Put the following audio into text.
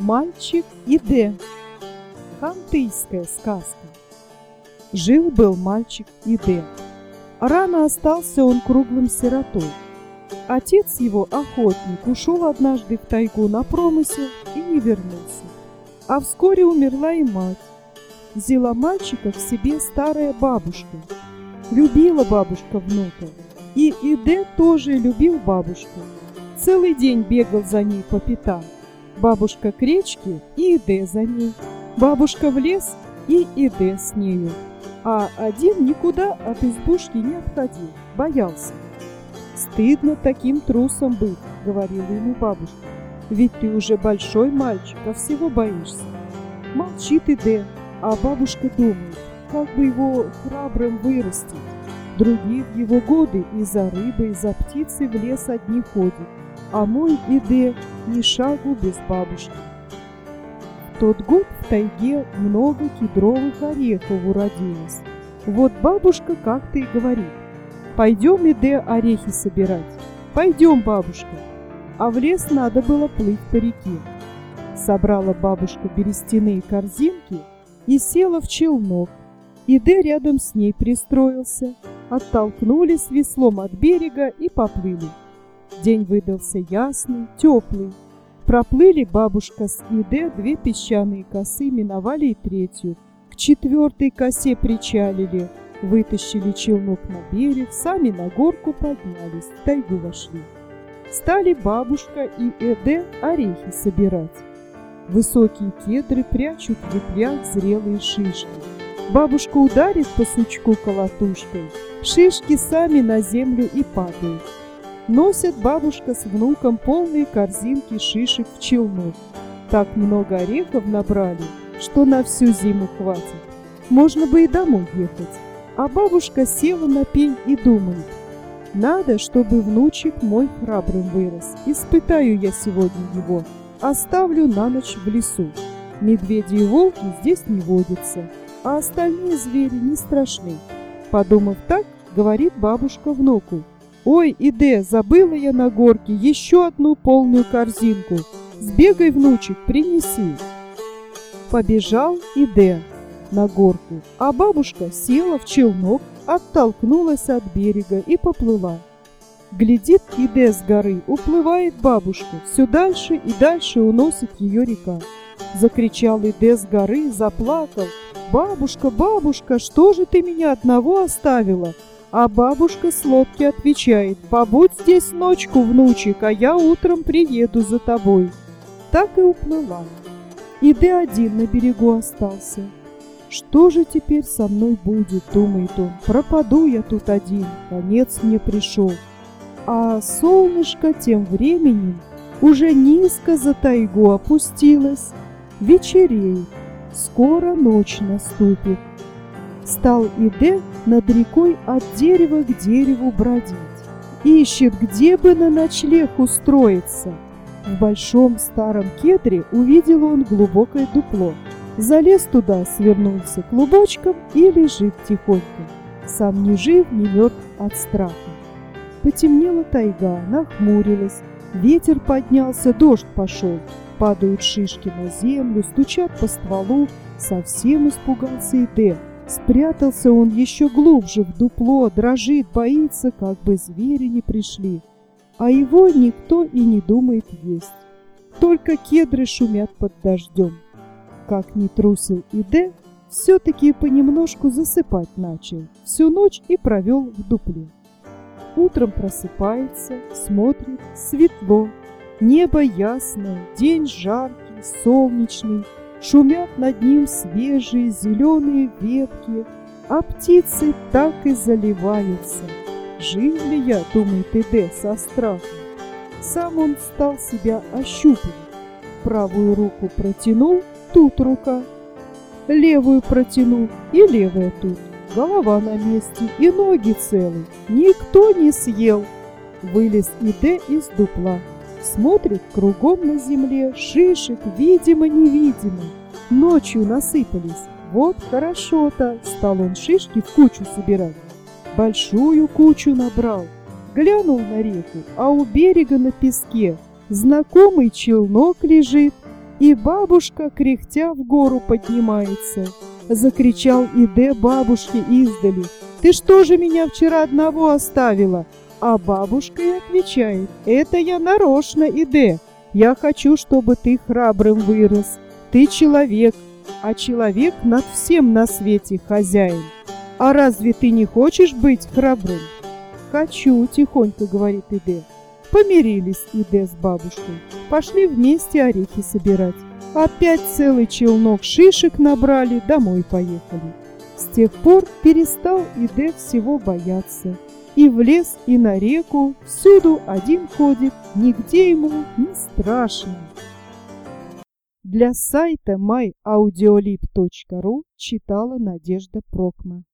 Мальчик Иде. Хантыйская сказка. Жил-был мальчик Иде. Рано остался он круглым сиротой. Отец его, охотник, ушел однажды в тайгу на промысел и не вернулся. А вскоре умерла и мать. Взяла мальчика к себе старая бабушка. Любила бабушка внука. И Иде тоже любил бабушку. Целый день бегал за ней по пятам. Бабушка к речке, и Иде за ней. Бабушка в лес, и Иде с нею. А один никуда от избушки не отходил, боялся. «Стыдно таким трусом быть», — говорила ему бабушка. «Ведь ты уже большой мальчик, а всего боишься». Молчит Иде, а бабушка думает, как бы его храбрым вырастить. Другие в его годы и за рыбой, и за птицей в лес одни ходят, а мой Иде ни шагу без бабушки. В тот год в тайге много кедровых орехов уродилось. Вот бабушка как-то и говорит: «Пойдем, Иде, орехи собирать». «Пойдем, бабушка». А в лес надо было плыть по реке. Собрала бабушка берестяные корзинки и села в челнок. Иде рядом с ней пристроился. Оттолкнулись веслом от берега и поплыли. День выдался ясный, теплый. Проплыли бабушка с Иде 2 песчаные косы, миновали и 3-ю. К 4-й косе причалили, вытащили челнок на берег, сами на горку поднялись, в тайгу вошли. Стали бабушка и Иде орехи собирать. Высокие кедры прячут в ветвях зрелые шишки. Бабушка ударит по сучку колотушкой, шишки сами на землю и падают. Носят бабушка с внуком полные корзинки шишек в челнок. Так много орехов набрали, что на всю зиму хватит. Можно бы и домой ехать. А бабушка села на пень и думает: надо, чтобы внучек мой храбрым вырос. Испытаю я сегодня его, оставлю на ночь в лесу. Медведи и волки здесь не водятся, а остальные звери не страшны. Подумав так, говорит бабушка внуку: «Ой, Иде, забыла я на горке еще одну полную корзинку. Сбегай, внучек, принеси». Побежал Иде на горку, а бабушка села в челнок, оттолкнулась от берега и поплыла. Глядит Иде с горы, уплывает бабушка, все дальше и дальше уносит ее река. Закричал Иде с горы, заплакал: «Бабушка, бабушка, что же ты меня одного оставила?» А бабушка с лодки отвечает: «Побудь здесь ночку, внучек, а я утром приеду за тобой». Так и уплыла. Иде один на берегу остался. «Что же теперь со мной будет?» — думает он. «Пропаду я тут один, конец мне пришел». А солнышко тем временем уже низко за тайгу опустилось. Вечереет, скоро ночь наступит. Стал Иде над рекой от дерева к дереву бродить. Ищет, где бы на ночлег устроиться. В большом старом кедре увидел он глубокое дупло. Залез туда, свернулся клубочком и лежит тихонько. Сам ни жив, ни мертв от страха. Потемнела тайга, нахмурилась. Ветер поднялся, дождь пошел. Падают шишки на землю, стучат по стволу. Совсем испугался Иде. Спрятался он еще глубже в дупло, дрожит, боится, как бы звери не пришли. А его никто и не думает есть. Только кедры шумят под дождем. Как ни трусил Иде, все-таки понемножку засыпать начал. Всю ночь и провел в дупле. Утром просыпается, смотрит, светло. Небо ясное, день жаркий, солнечный. Шумят над ним свежие зеленые ветки, а птицы так и заливаются. Жив ли я, думает Иде со страхом. Сам он стал себя ощупывать. Правую руку протянул, тут рука. Левую протянул, и левая тут. Голова на месте, и ноги целы. Никто не съел. Вылез Иде из дупла. Смотрит, кругом на земле шишек видимо-невидимо. Ночью насыпались. Вот хорошо-то, стал он шишки в кучу собирать. Большую кучу набрал. Глянул на реку, а у берега на песке знакомый челнок лежит. И бабушка, кряхтя, в гору поднимается. Закричал Иде бабушке издали: «Ты что же меня вчера одного оставила?» А бабушка и отвечает: «Это я нарочно, Иде. Я хочу, чтобы ты храбрым вырос. Ты человек, а человек над всем на свете хозяин. А разве ты не хочешь быть храбрым?» «Хочу», — тихонько говорит Иде. Помирились Иде с бабушкой, пошли вместе орехи собирать. Опять целый челнок шишек набрали, домой поехали. С тех пор перестал Иде всего бояться. И в лес, и на реку, всюду один ходит, нигде ему не страшно. Для сайта myaudioLib.ru читала Надежда Прокма.